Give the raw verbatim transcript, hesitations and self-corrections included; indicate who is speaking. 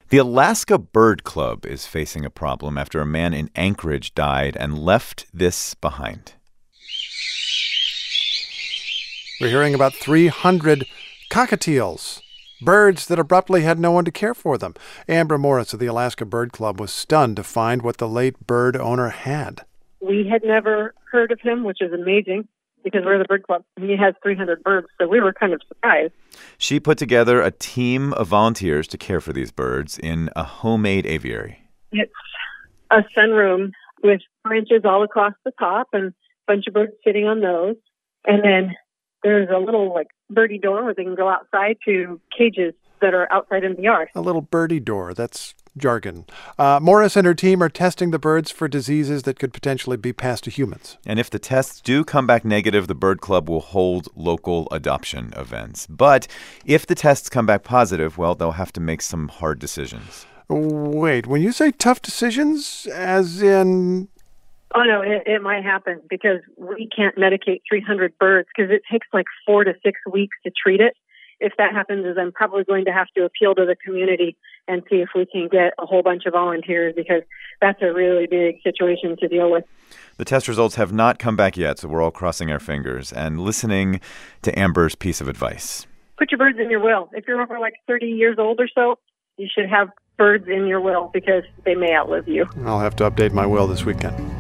Speaker 1: The Alaska Bird Club is facing a problem after a man in Anchorage died and left this behind.
Speaker 2: We're hearing about three hundred cockatiels, birds that abruptly had no one to care for them. Amber Morris of the Alaska Bird Club was stunned to find what the late bird owner had.
Speaker 3: We had never heard of him, which is amazing, because we're the bird club. He has three hundred birds, so we were kind of surprised.
Speaker 1: She put together a team of volunteers to care for these birds in a homemade aviary.
Speaker 3: It's a sunroom with branches all across the top and a bunch of birds sitting on those. And then there's a little, like, birdie door where they can go outside to cages that are outside in the yard.
Speaker 2: A little birdie door. That's jargon. Uh, Morris and her team are testing the birds for diseases that could potentially be passed to humans.
Speaker 1: And if the tests do come back negative, the Bird Club will hold local adoption events. But if the tests come back positive, well, they'll have to make some hard decisions.
Speaker 2: Wait, when you say tough decisions, as in...
Speaker 3: Oh, no, it, it might happen because we can't medicate three hundred birds because it takes like four to six weeks to treat it. If that happens, is I'm probably going to have to appeal to the community and see if we can get a whole bunch of volunteers because that's a really big situation to deal with.
Speaker 1: The test results have not come back yet, so we're all crossing our fingers and listening to Amber's piece of advice.
Speaker 3: Put your birds in your will. If you're over like thirty years old or so, you should have birds in your will because they may outlive you.
Speaker 2: I'll have to update my will this weekend.